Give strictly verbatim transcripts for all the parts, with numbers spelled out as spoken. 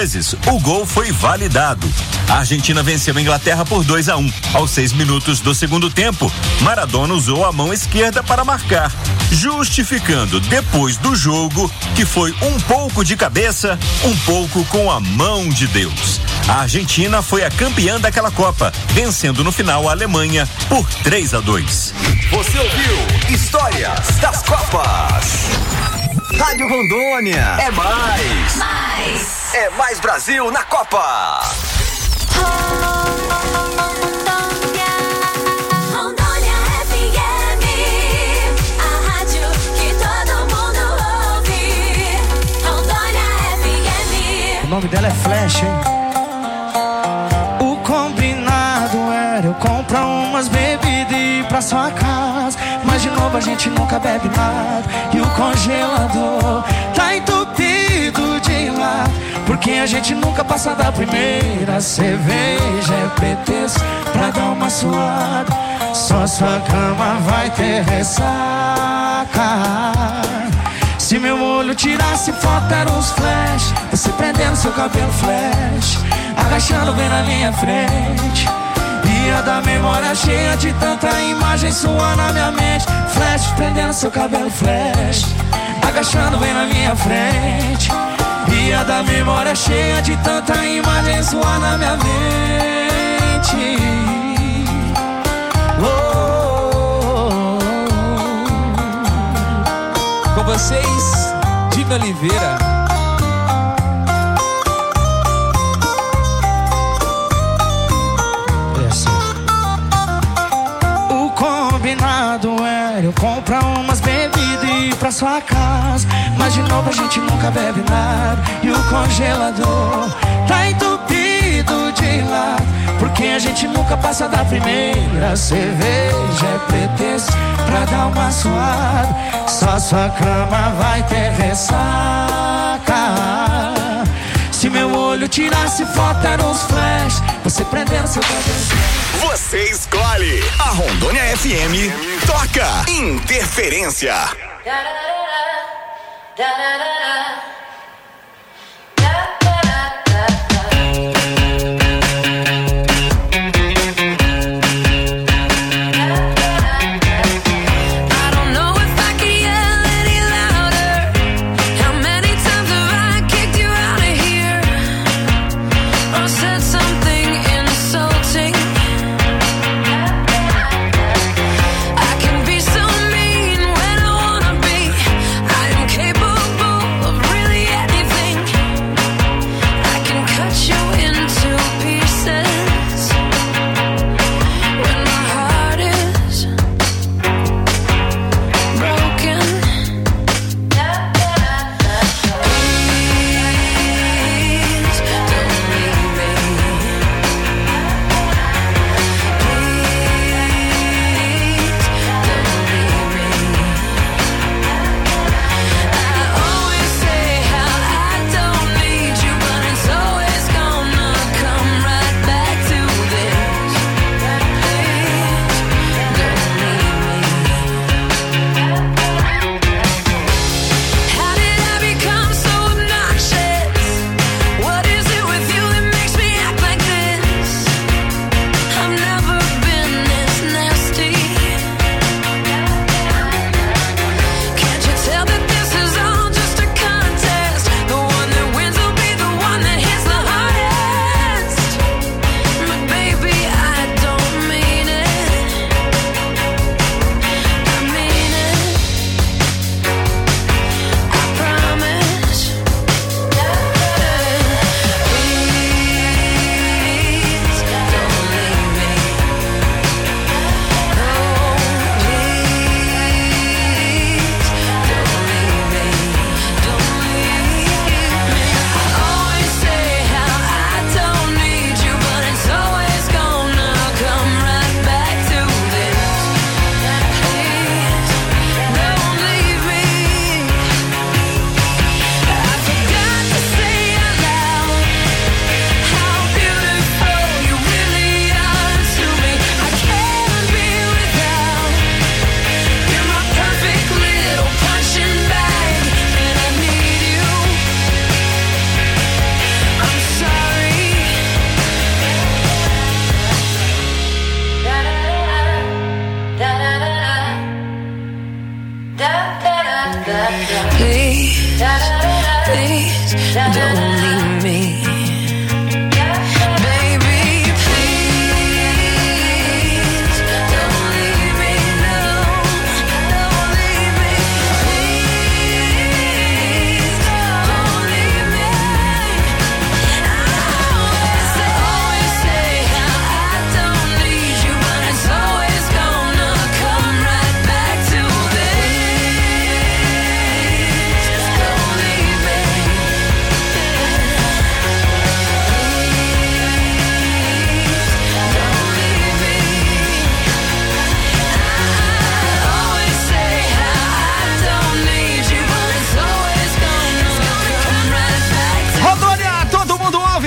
O gol foi validado. A Argentina venceu a Inglaterra por dois a um. Aos seis minutos do segundo tempo, Maradona usou a mão esquerda para marcar, justificando depois do jogo que foi um pouco de cabeça, um pouco com a mão de Deus. A Argentina foi a campeã daquela Copa, vencendo no final a Alemanha por três a dois. Você ouviu Histórias das Copas. Rádio Rondônia. É mais. Mais. É mais Brasil na Copa. Rondônia, Rondônia F M, a rádio que todo mundo ouve. Rondônia F M. O nome dela é Flash, hein? O combinado era eu comprar umas bebidas e ir pra sua casa, mas de novo a gente nunca bebe nada e o congelador tá entupido de lado, porque a gente nunca passa da primeira cerveja. É pretexto pra dar uma suada, só sua cama vai ter ressaca. Se meu olho tirasse foto eram os flash, você prendendo seu cabelo flash, agachando bem na minha frente. Ia da memória cheia de tanta imagem sua na minha mente. Flash, prendendo seu cabelo flash, agachando bem na minha frente. Ia da memória cheia de tanta imagem sua na minha mente. Oh, oh, oh. Com vocês, Dina Oliveira. Era eu comprar umas bebidas e ir pra sua casa, mas de novo a gente nunca bebe nada e o congelador tá entupido de lado, porque a gente nunca passa da primeira cerveja. É pretexto pra dar uma suada, só sua cama vai ter ressaca. Se meu olho tirasse foto eram os flash, você prendendo seu cabelo. Você escolhe. A Rondônia F M toca Interferência. Really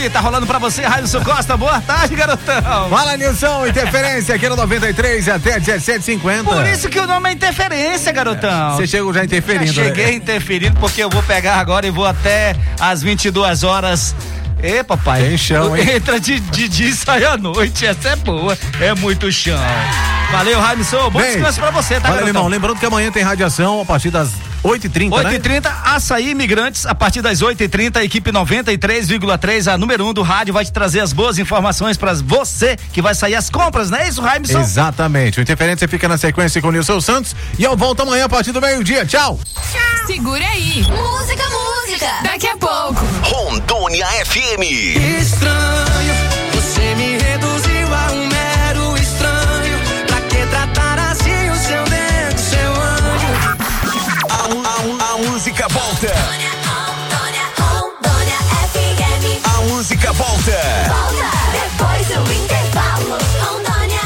ouvir. Tá rolando pra você, Railson Costa. Boa tarde, garotão. Fala, Nilson. Interferência aqui no noventa e três até dezessete e cinquenta. Por isso que o nome é Interferência, garotão. Você chegou já interferindo. Já cheguei né? interferindo porque eu vou pegar agora e vou até às vinte e duas horas. Ê, papai. Tem chão, hein? Entra de, de dia e sai à noite. Essa é boa. É muito chão. Valeu, Raimson. Bom Bem, descanso pra você, tá, Valeu, garotão? irmão. Lembrando que amanhã tem radiação a partir das oito e trinta, oito e né? trinta, Açaí Imigrantes, a partir das oito e trinta, a equipe noventa e três vírgula três, a número um do rádio, vai te trazer as boas informações pra você que vai sair as compras, não é isso, Raimson? Exatamente. O Interferência fica na sequência com o Nilson Santos e eu volto amanhã a partir do meio-dia. Tchau! Segura aí. Música, música. Daqui a pouco. Rondônia F M. Estranho, você me reduziu a um mero estranho. Pra que tratar assim o seu dedo, seu anjo? A, a, a música volta. Rondônia, Rondônia, Rondônia F M. A música volta. Volta depois do intervalo. Rondônia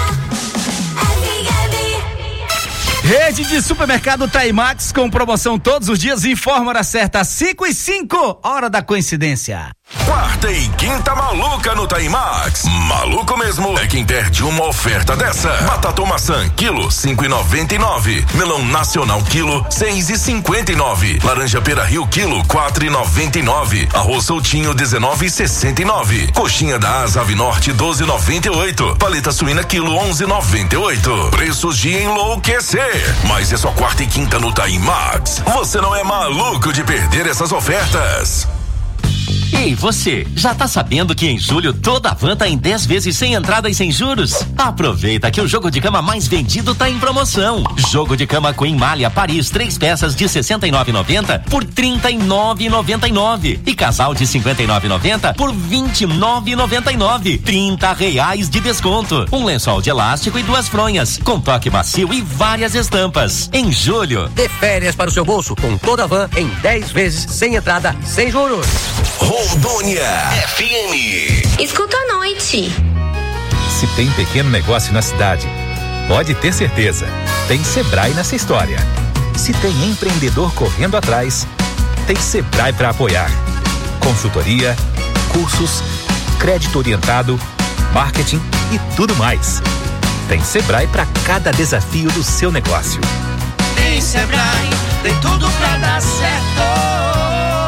F M. Rede de supermercado Taimax com promoção todos os dias. Informa a hora certa, cinco e cinco, hora da coincidência. Quarta e quinta maluca no Taimax. Maluco mesmo é quem perde uma oferta dessa. Batata maçã, quilo, cinco e noventa e nove. Melão nacional, quilo, seis e cinquenta e nove. Laranja pera Rio, quilo, quatro e noventa e nove. Arroz soltinho, dezenove e sessenta e nove. Coxinha da Asa Ave Norte, doze e noventa e oito. Paleta suína, quilo, onze e noventa e oito. Preços de enlouquecer. Mas é só quarta e quinta no Taimax. Você não é maluco de perder essas ofertas. Ei, você, já tá sabendo que em julho toda a van tá em dez vezes sem entrada e sem juros? Aproveita que o jogo de cama mais vendido tá em promoção. Jogo de cama Queen Malha Paris, três peças de sessenta e nove e noventa por trinta e nove e noventa e nove. E casal de cinquenta e nove e noventa por vinte e nove e noventa e nove. trinta reais de desconto. Um lençol de elástico e duas fronhas, com toque macio e várias estampas. Em julho. Dê férias para o seu bolso com toda a van em dez vezes sem entrada, sem juros. Rondônia F M. Escuta à noite. Se tem pequeno negócio na cidade, pode ter certeza, tem Sebrae nessa história. Se tem empreendedor correndo atrás, tem Sebrae para apoiar. Consultoria, cursos, crédito orientado, marketing e tudo mais. Tem Sebrae para cada desafio do seu negócio. Tem Sebrae, tem tudo pra dar certo.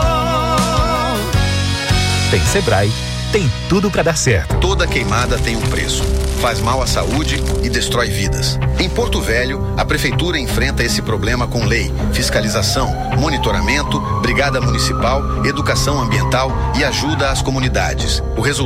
Tem Sebrae, tem tudo para dar certo. Toda queimada tem um preço. Faz mal à saúde e destrói vidas. Em Porto Velho, a prefeitura enfrenta esse problema com lei, fiscalização, monitoramento, brigada municipal, educação ambiental e ajuda às comunidades. O resultado